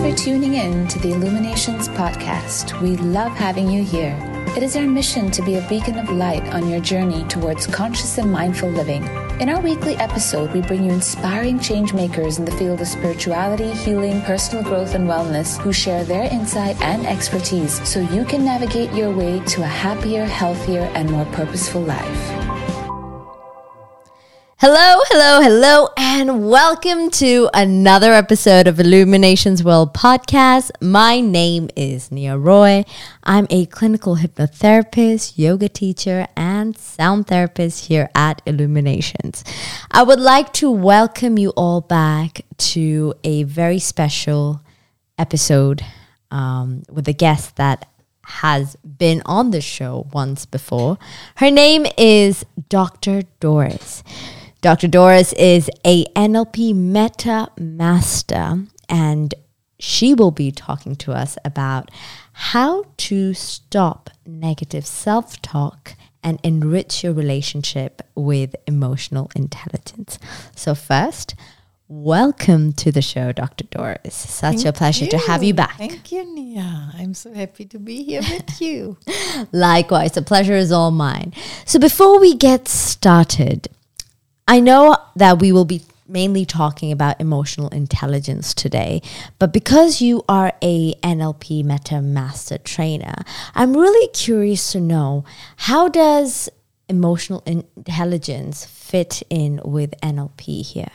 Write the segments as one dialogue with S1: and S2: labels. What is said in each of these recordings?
S1: for tuning in to the Illuminations podcast. We love having you here. It is our mission to be a beacon of light on your journey towards conscious and mindful living. In our weekly episode, we bring you inspiring change makers in the field of spirituality, healing, personal growth, and wellness who share their insight and expertise so you can navigate your way to a happier, healthier, and more purposeful life.
S2: Hello, and welcome to another episode of Illuminations World Podcast. My name is Nia Roy. I'm a clinical hypnotherapist, yoga teacher, and sound therapist here at Illuminations. I would like to welcome you all back to a very special episode with a guest that has been on the show once before. Her name is Dr. Doris. Dr. Doris is a NLP Meta Master, and she will be talking to us about how to stop negative self-talk and enrich your relationship with emotional intelligence. So first, welcome to the show, Dr. Doris. Such a pleasure to have you back.
S3: Thank you, Nia. I'm so happy to be here with you.
S2: Likewise, the pleasure is all mine. So before we get started, I know that we will be mainly talking about emotional intelligence today, but because you are a NLP Meta Master trainer, I'm really curious to know, how does emotional intelligence fit in with NLP here?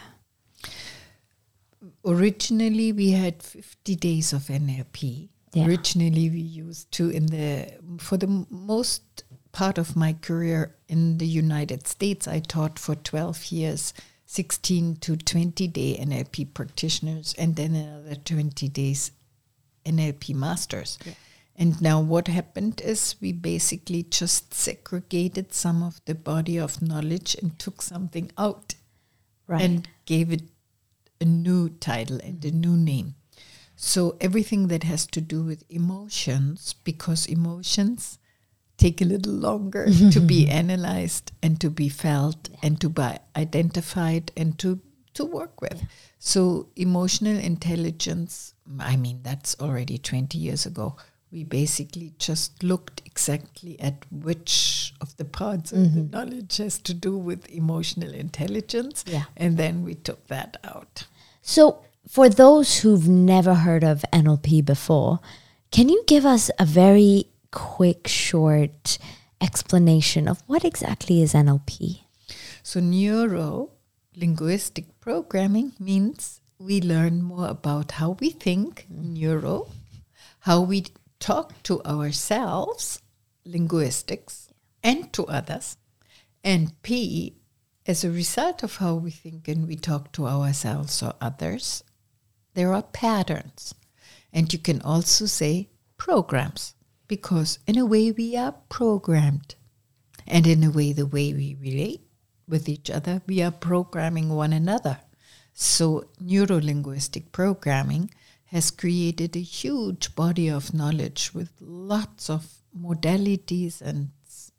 S3: Originally, we had 50 days of NLP.
S2: Yeah.
S3: Originally, we used to, for the most part of my career in the United States, I taught for 12 years, 16 to 20-day NLP practitioners, and then another 20 days NLP masters. Yeah. And now what happened is we basically just segregated some of the body of knowledge and took something out, right, and gave it a new title and a new name. So everything that has to do with emotions, because emotions take a little longer to be analyzed and to be felt and to be identified and to work with. Yeah. So emotional intelligence, I mean, that's already 20 years ago. We basically just looked exactly at which of the parts of the knowledge has to do with emotional intelligence. Yeah. And then we took that out.
S2: So for those who've never heard of NLP before, can you give us a very quick, short explanation of what exactly is NLP?
S3: So neuro-linguistic programming means we learn more about how we think, neuro, how we talk to ourselves, linguistics, and to others, and P, as a result of how we think and we talk to ourselves or others, there are patterns. And you can also say programs, because in a way we are programmed. And in a way, the way we relate with each other, we are programming one another. So neuro-linguistic programming has created a huge body of knowledge with lots of modalities and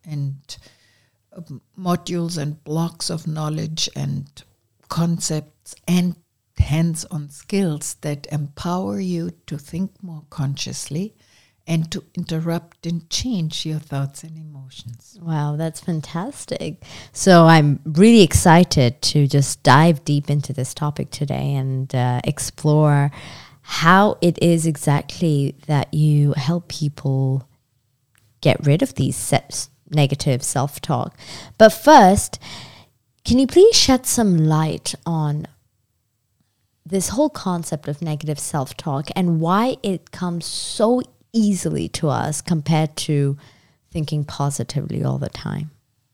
S3: modules and blocks of knowledge and concepts and hands-on skills that empower you to think more consciously and to interrupt and change your thoughts and emotions.
S2: Wow, that's fantastic. So I'm really excited to just dive deep into this topic today and explore how it is exactly that you help people get rid of these negative self-talk. But first, can you please shed some light on this whole concept of negative self-talk and why it comes so easily to us compared to thinking positively all the time?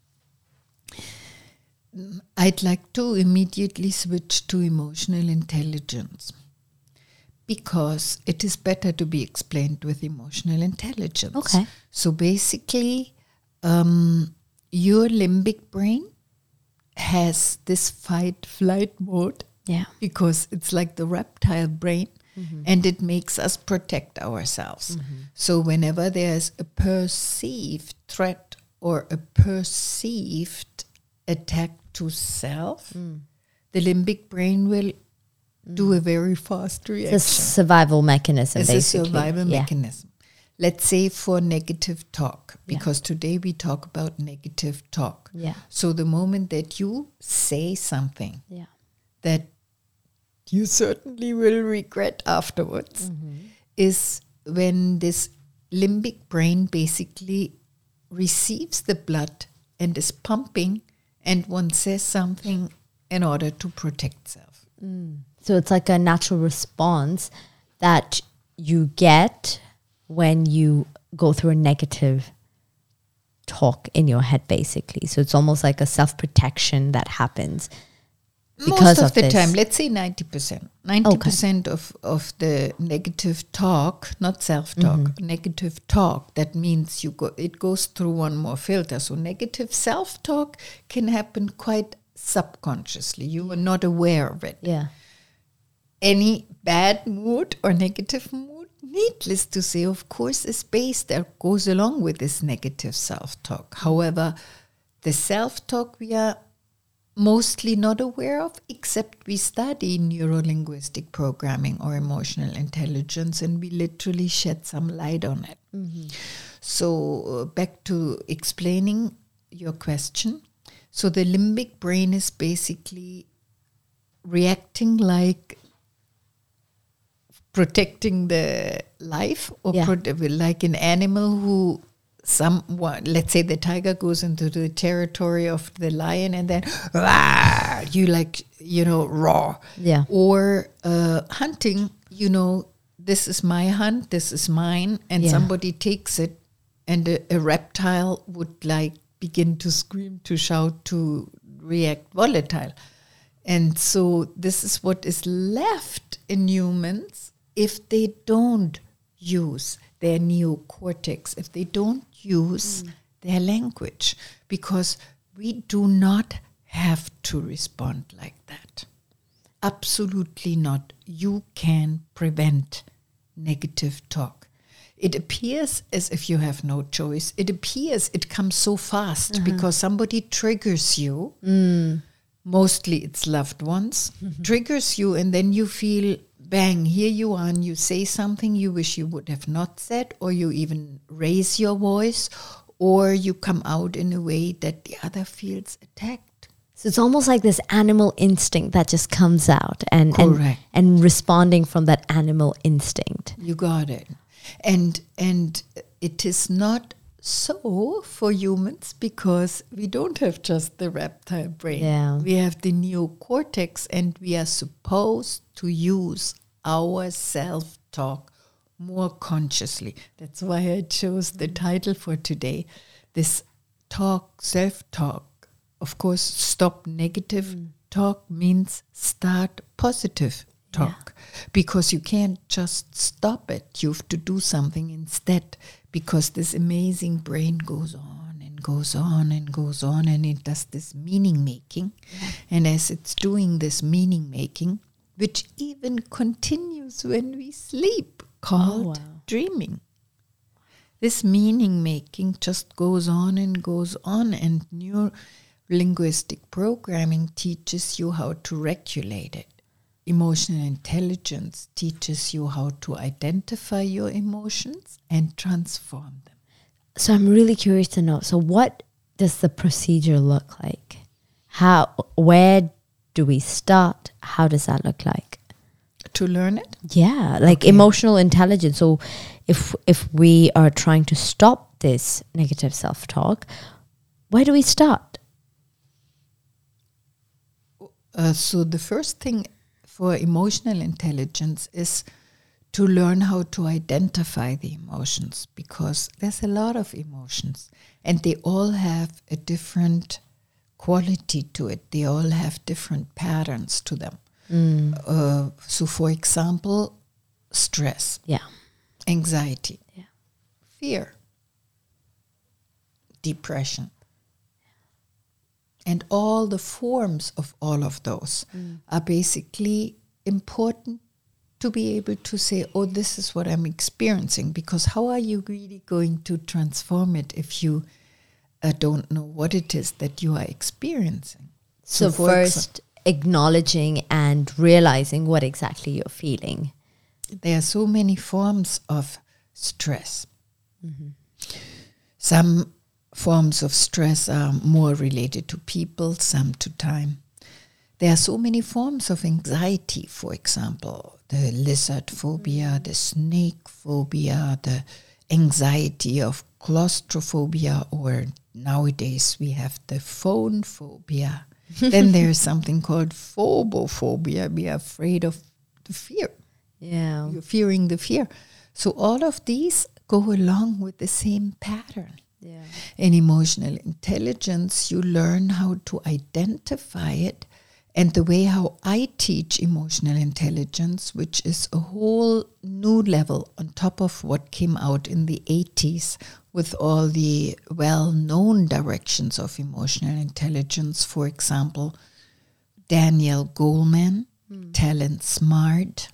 S3: I'd like to immediately switch to emotional intelligence, because it is better to be explained with emotional intelligence.
S2: Okay.
S3: So basically, your limbic brain has this fight-flight mode.
S2: Yeah.
S3: Because it's like the reptile brain, and it makes us protect ourselves. So whenever there's a perceived threat or a perceived attack to self, the limbic brain will do a very fast reaction.
S2: It's a survival mechanism,
S3: It's
S2: basically.
S3: a survival
S2: Yeah.
S3: mechanism. Let's say for negative talk, because today we talk about negative talk.
S2: Yeah.
S3: So the moment that you say something
S2: Yeah.
S3: that you certainly will regret afterwards is when this limbic brain basically receives the blood and is pumping, and one says something in order to protect self.
S2: So it's like a natural response that you get when you go through a negative talk in your head, basically. So it's almost like a self-protection that happens because
S3: Most of the
S2: this.
S3: time, let's say 90%. 90% of the negative talk, not self-talk, negative talk, that means it goes through one more filter. So negative self-talk can happen quite subconsciously. You are not aware of it.
S2: Yeah.
S3: Any bad mood or negative mood, needless to say, of course, is based that goes along with this negative self-talk. However, the self-talk we are mostly not aware of, except we study neuro-linguistic programming or emotional intelligence, and we literally shed some light on it. So back to explaining your question. So the limbic brain is basically reacting like protecting the life, or like an animal who let's say the tiger goes into the territory of the lion, and then roar.
S2: Yeah.
S3: Or hunting, this is my hunt, this is mine, and somebody takes it, and a reptile would begin to scream, to shout, to react volatile. And so this is what is left in humans if they don't use their neocortex, if they don't use their language, because we do not have to respond like that. Absolutely not. You can prevent negative talk. It appears as if you have no choice. It appears it comes so fast because somebody triggers you. Mostly it's loved ones, triggers you, and then you feel, bang, here you are, and you say something you wish you would have not said, or you even raise your voice, or you come out in a way that the other feels attacked.
S2: So it's almost like this animal instinct that just comes out and
S3: Correct.
S2: and responding from that animal instinct.
S3: You got it. And it is not so for humans, because we don't have just the reptile brain.
S2: Yeah.
S3: We have the neocortex, and we are supposed to use our self-talk more consciously. That's why I chose the title for today. This talk, self-talk. Of course, stop negative talk means start positive talk. Because you can't just stop it. You have to do something instead, because this amazing brain goes on and goes on and goes on, and it does this meaning making. And as it's doing this meaning making, which even continues when we sleep, called dreaming. This meaning making just goes on and goes on, and neuro-linguistic programming teaches you how to regulate it. Emotional intelligence teaches you how to identify your emotions and transform them.
S2: So I'm really curious to know, so what does the procedure look like? Where do we start? How does that look like?
S3: To learn it?
S2: Yeah, like emotional intelligence. So if we are trying to stop this negative self-talk, where do we start?
S3: So the first thing for emotional intelligence is to learn how to identify the emotions, because there's a lot of emotions and they all have a different quality to it. They all have different patterns to them. So for example, stress, anxiety, fear, depression, and all the forms of all of those are basically important to be able to say, oh, this is what I'm experiencing. Because how are you really going to transform it if you don't know what it is that you are experiencing?
S2: So first, acknowledging and realizing what exactly you're feeling?
S3: There are so many forms of stress. Some forms of stress are more related to people, some to time. There are so many forms of anxiety, for example, the lizard phobia, the snake phobia, the anxiety of claustrophobia, or nowadays we have the phone phobia. Then there's something called phobophobia. We are afraid of the fear.
S2: Yeah.
S3: You're fearing the fear. So all of these go along with the same pattern.
S2: Yeah.
S3: In emotional intelligence, you learn how to identify it. And the way how I teach emotional intelligence, which is a whole new level on top of what came out in the 80s with all the well-known directions of emotional intelligence. For example, Daniel Goleman, Talent Smart,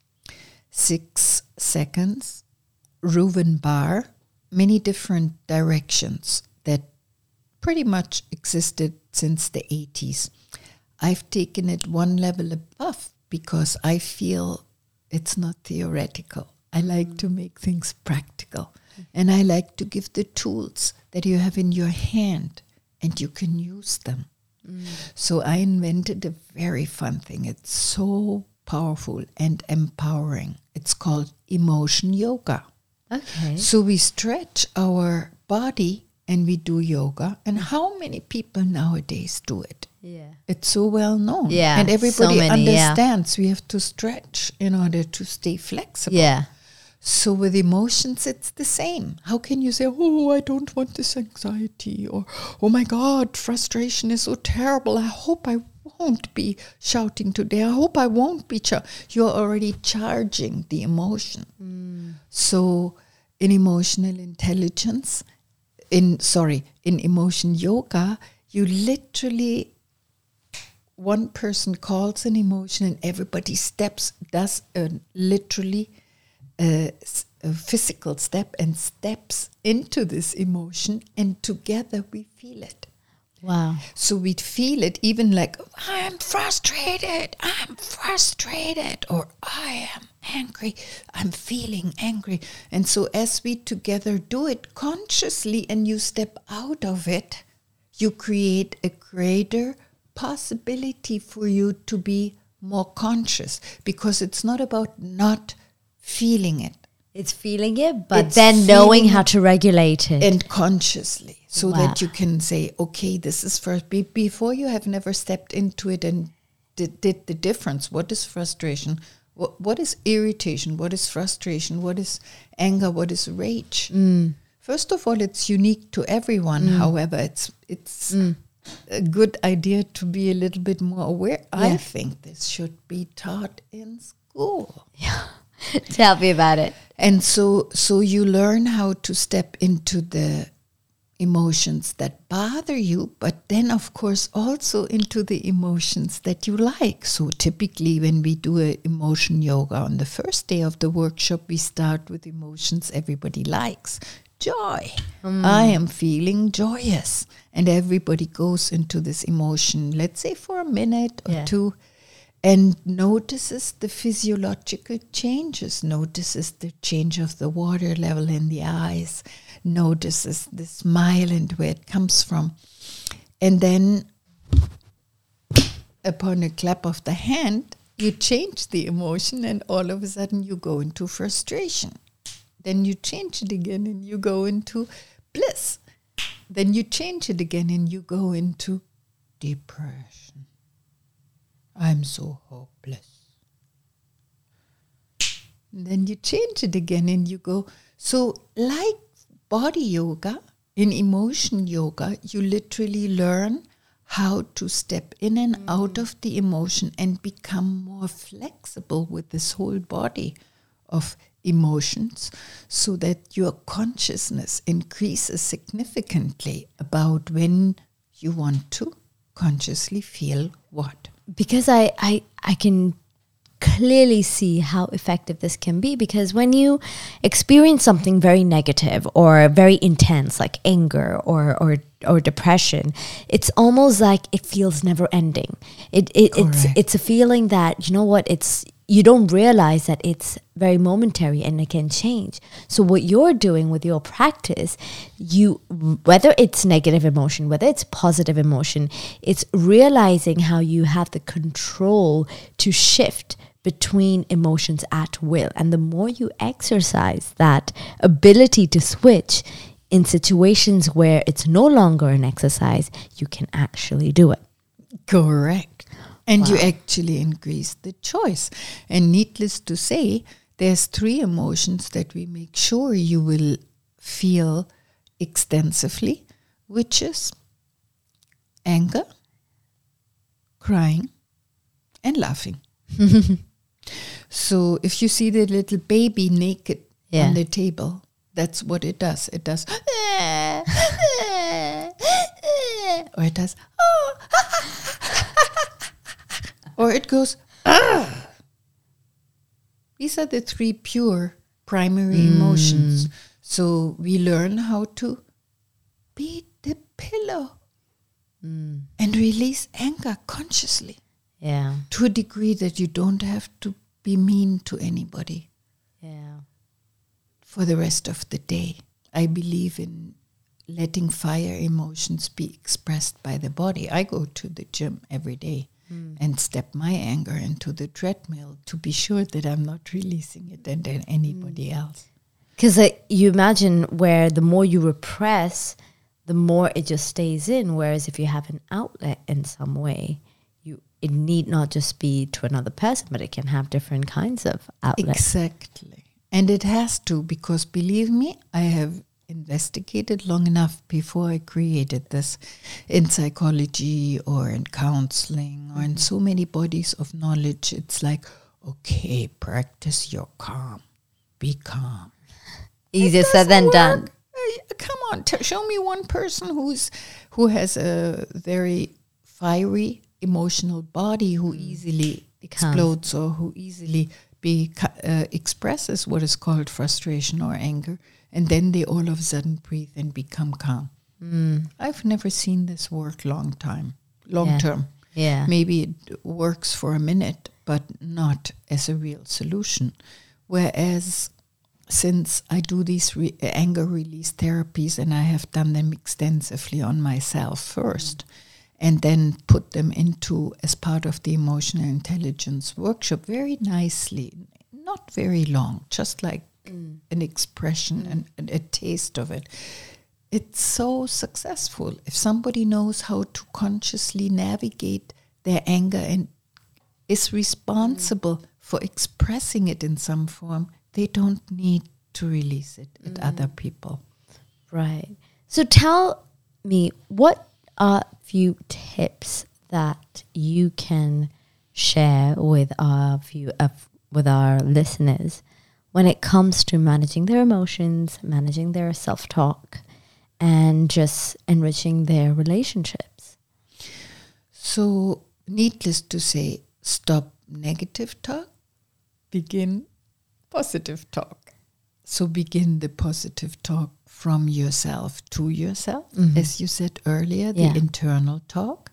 S3: 6 Seconds, Reuven Bar, many different directions that pretty much existed since the 80s. I've taken it one level above because I feel it's not theoretical. I like to make things practical. And I like to give the tools that you have in your hand and you can use them. So I invented a very fun thing. It's so powerful and empowering. It's called emotion yoga.
S2: Okay.
S3: So we stretch our body and we do yoga. And how many people nowadays do it?
S2: Yeah.
S3: It's so well known.
S2: Yeah,
S3: And everybody
S2: so many,
S3: understands we have to stretch in order to stay flexible.
S2: Yeah.
S3: So with emotions, it's the same. How can you say, oh, I don't want this anxiety, or, oh my God, frustration is so terrible. I hope I won't be shouting today. I hope I won't be. You're already charging the emotion. So in emotional intelligence, in emotion yoga, you literally, one person calls an emotion and everybody does literally a physical step and steps into this emotion, and together we feel it.
S2: Wow.
S3: So we'd feel it even like, I'm frustrated, or I am angry, I'm feeling angry. And so as we together do it consciously and you step out of it, you create a greater possibility for you to be more conscious, because it's not about not feeling it.
S2: It's feeling it, but
S3: It's
S2: then knowing
S3: feeling
S2: how
S3: it
S2: to regulate it.
S3: and consciously, so
S2: Wow.
S3: that you can say, okay, this is first. Before you have never stepped into it and did the difference. What is frustration? What is irritation? What is frustration? What is anger? What is rage? First of all, it's unique to everyone. However, it's a good idea to be a little bit more aware. I think this should be taught in school.
S2: Tell me about it.
S3: And so you learn how to step into the emotions that bother you, but then, of course, also into the emotions that you like. So typically when we do a emotion yoga on the first day of the workshop, we start with emotions everybody likes. Joy. I am feeling joyous. And everybody goes into this emotion, let's say for a minute or two, and notices the physiological changes, notices the change of the water level in the eyes, notices the smile and where it comes from. And then upon a clap of the hand, you change the emotion and all of a sudden you go into frustration. Then you change it again and you go into bliss. Then you change it again and you go into depression. I'm so hopeless. And then you change it again and you go. So like body yoga, in emotion yoga, you literally learn how to step in and out of the emotion and become more flexible with this whole body of emotions, so that your consciousness increases significantly about when you want to consciously feel what.
S2: Because I can clearly see how effective this can be, because when you experience something very negative or very intense, like anger or or depression, it's almost like it feels never ending. It's a feeling that, you know what, you don't realize that it's very momentary and it can change. So what you're doing with your practice, whether it's negative emotion, whether it's positive emotion, it's realizing how you have the control to shift between emotions at will. And the more you exercise that ability to switch in situations where it's no longer an exercise, you can actually do it.
S3: Correct. And you actually increase the choice. And needless to say, there's 3 emotions that we make sure you will feel extensively, which is anger, crying, and laughing. So if you see the little baby naked on the table, that's what it does. It does, or it does, or it goes, ah. These are the 3 pure primary emotions. So we learn how to beat the pillow and release anger consciously.
S2: Yeah.
S3: To a degree that you don't have to be mean to anybody.
S2: Yeah.
S3: For the rest of the day. I believe in letting fire emotions be expressed by the body. I go to the gym every day and step my anger into the treadmill to be sure that I'm not releasing it and then anybody else.
S2: Because you imagine where the more you repress, the more it just stays in. Whereas if you have an outlet in some way, it need not just be to another person, but it can have different kinds of outlets.
S3: Exactly. And it has to, because believe me, I have investigated long enough before I created this in psychology or in counseling or in so many bodies of knowledge. It's like, okay, practice your calm. Be calm.
S2: Easier said than done.
S3: Come on, show me one person who has a very fiery emotional body, who easily explodes or who easily expresses what is called frustration or anger, and then they all of a sudden breathe and become calm. I've never seen this work long term.
S2: Yeah.
S3: Maybe it works for a minute, but not as a real solution. Whereas since I do these anger release therapies, and I have done them extensively on myself first, and then put them into as part of the emotional intelligence workshop very nicely, not very long, just like an expression and a taste of it. It's so successful. If somebody knows how to consciously navigate their anger and is responsible for expressing it in some form, they don't need to release it at other people.
S2: Right. So tell me, what are few tips that you can share with our listeners when it comes to managing their emotions, managing their self-talk, and just enriching their relationships?
S3: So, needless to say, stop negative talk, begin positive talk. So begin the positive talk from yourself to yourself, as you said earlier, the internal talk.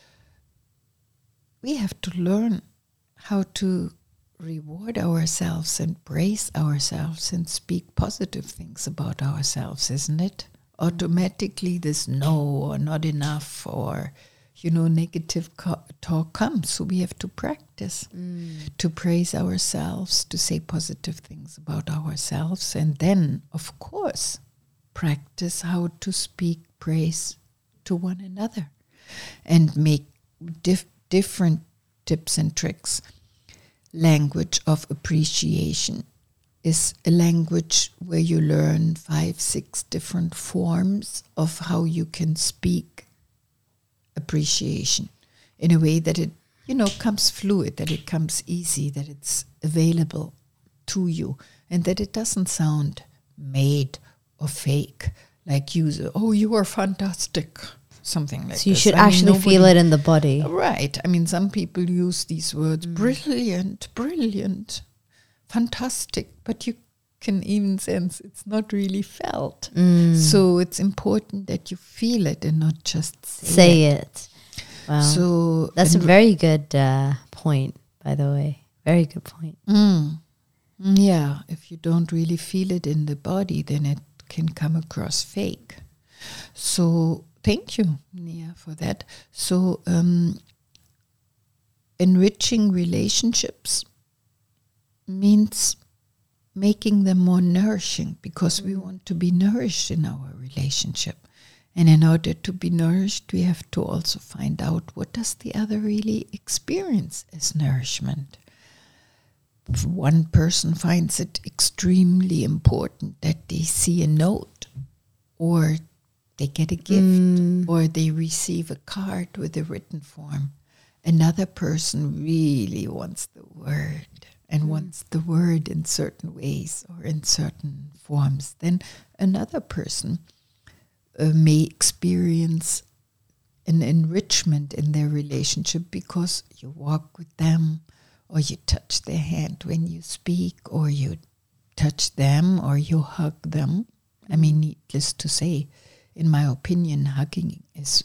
S3: We have to learn how to reward ourselves and praise ourselves and speak positive things about ourselves, isn't it? Automatically this no or not enough or, negative talk comes. So we have to practice to praise ourselves, to say positive things about ourselves. And then, of course, practice how to speak praise to one another and make different tips and tricks. Language of appreciation is a language where you learn 5-6 different forms of how you can speak appreciation in a way that it, comes fluid, that it comes easy, that it's available to you, and that it doesn't sound made or fake, like you are fantastic, something like that.
S2: So you should actually feel it in the body.
S3: Right. Some people use these words, brilliant, fantastic, but you can even sense it's not really felt. So it's important that you feel it and not just say it.
S2: Wow.
S3: So
S2: That's a very good point, by the way. Very good point.
S3: Yeah, if you don't really feel it in the body, then it can come across fake. So thank you, Nia, for that. So enriching relationships means making them more nourishing, because we want to be nourished in our relationship. And in order to be nourished, we have to also find out, what does the other really experience as nourishment? One person finds it extremely important that they see a note, or they get a gift, or they receive a card with a written form. Another person really wants the word, and wants the word in certain ways or in certain forms. Then another person may experience an enrichment in their relationship because you walk with them, or you touch their hand when you speak, or you touch them, or you hug them. I mean, needless to say, in my opinion, hugging is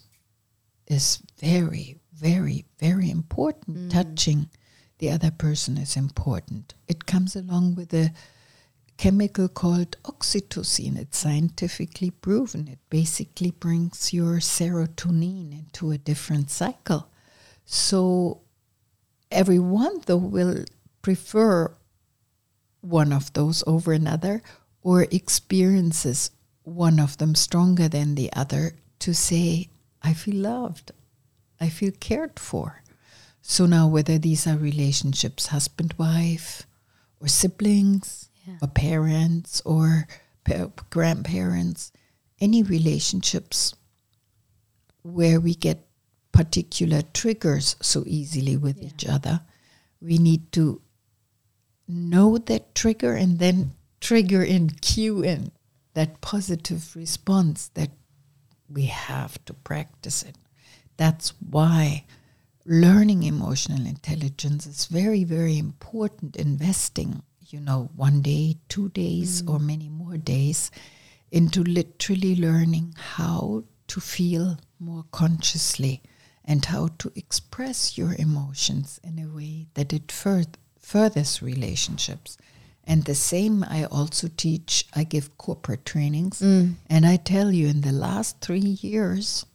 S3: very, very, very important. Touching the other person is important. It comes along with a chemical called oxytocin. It's scientifically proven. It basically brings your serotonin into a different cycle. So everyone, though, will prefer one of those over another, or experiences one of them stronger than the other, to say, I feel loved, I feel cared for. So now, whether these are relationships, husband, wife, or siblings, or parents, or grandparents, any relationships where we get particular triggers so easily with each other, we need to know that trigger and then trigger in, cue in that positive response, that we have to practice it. That's why learning emotional intelligence is very, very important. Investing, 1 day, 2 days, or many more days into literally learning how to feel more consciously and how to express your emotions in a way that it furthers relationships. And the same I also teach. I give corporate trainings, and I tell you, in the last 3 years,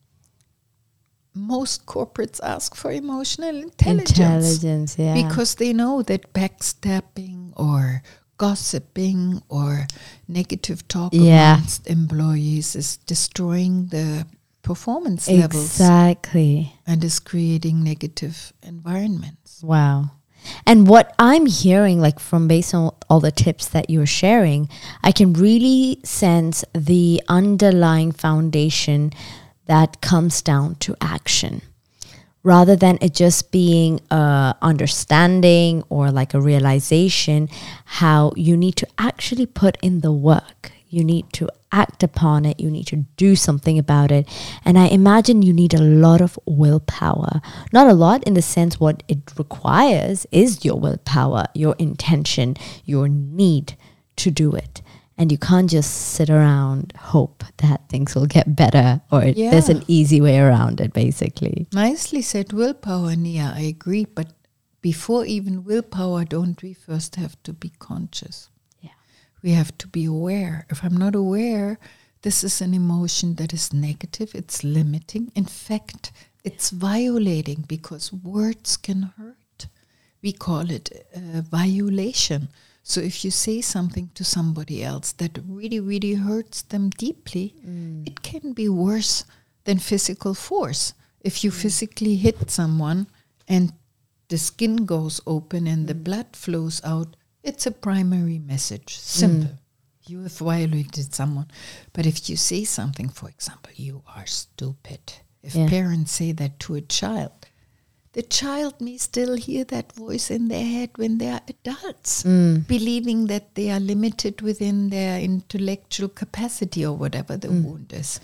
S3: most corporates ask for emotional intelligence. Because they know that backstabbing or gossiping or negative talk amongst employees is destroying the performance levels.
S2: Exactly.
S3: And is creating negative environments.
S2: Wow. And what I'm hearing, like from based on all the tips that you're sharing, I can really sense the underlying foundation that comes down to action, rather than it just being understanding or like a realization. How you need to actually put in the work. You need to act upon it. You need to do something about it. And I imagine you need a lot of willpower. Not a lot in the sense what it requires is your willpower, your intention, your need to do it. And you can't just sit around, hope that things will get better, or there's an easy way around it, basically.
S3: Nicely said, willpower, Nia. I agree. But before even willpower, don't we first have to be conscious? We have to be aware. If I'm not aware, this is an emotion that is negative. It's limiting. In fact, it's violating, because words can hurt. We call it violation. So if you say something to somebody else that really, really hurts them deeply, it can be worse than physical force. If you physically hit someone and the skin goes open and the blood flows out, it's a primary message. Simple. You have violated someone. But if you say something, for example, you are stupid. If parents say that to a child, the child may still hear that voice in their head when they are adults, believing that they are limited within their intellectual capacity or whatever the wound is.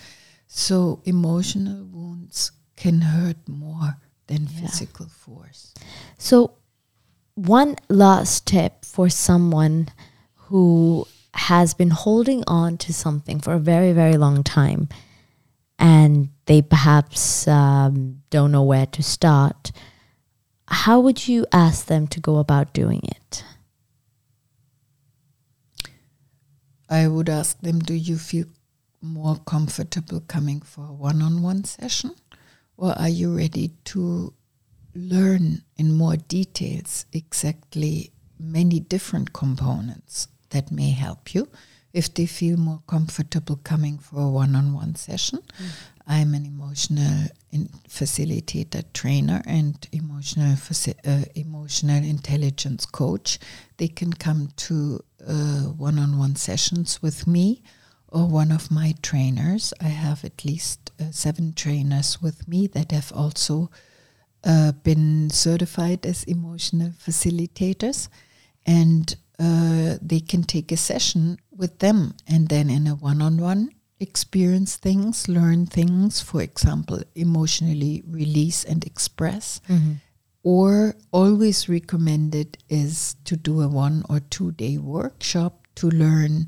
S3: So emotional wounds can hurt more than physical force.
S2: So one last tip for someone who has been holding on to something for a very, very long time, and they perhaps don't know where to start, how would you ask them to go about doing it?
S3: I would ask them, do you feel more comfortable coming for a one-on-one session? Or are you ready to learn in more details exactly many different components that may help you? If they feel more comfortable coming for a one-on-one session, I'm an emotional facilitator trainer and emotional intelligence coach. They can come to one-on-one sessions with me or one of my trainers. I have at least 7 trainers with me that have also been certified as emotional facilitators, and they can take a session with them and then in a one-on-one experience things, learn things, for example, emotionally release and express. Or always recommended is to do a 1 or 2 day workshop to learn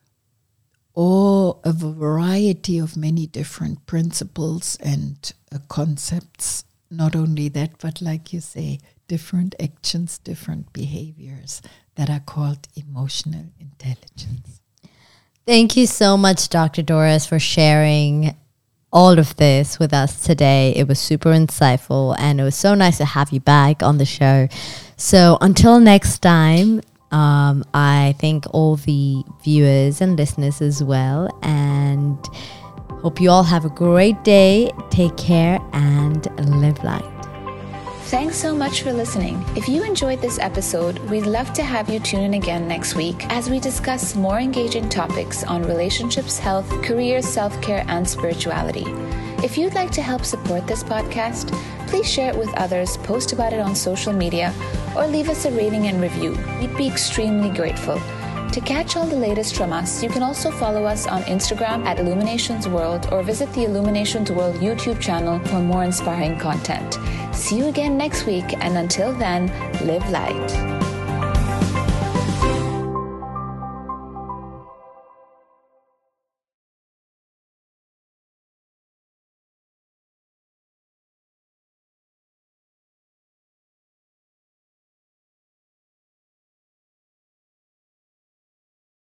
S3: a variety of many different principles and concepts. Not only that, but like you say, different actions, different behaviors that are called emotional intelligence.
S2: Thank you so much, Dr. Doris, for sharing all of this with us today. It was super insightful, and it was so nice to have you back on the show. So until next time, I thank all the viewers and listeners as well, and hope you all have a great day. Take care and live light.
S1: Thanks so much for listening. If you enjoyed this episode, we'd love to have you tune in again next week as we discuss more engaging topics on relationships, health, career, self-care, and spirituality. If you'd like to help support this podcast, please share it with others, post about it on social media, or leave us a rating and review. We'd be extremely grateful. To catch all the latest from us, you can also follow us on Instagram at Illuminations World or visit the Illuminations World YouTube channel for more inspiring content. See you again next week, and until then, live light.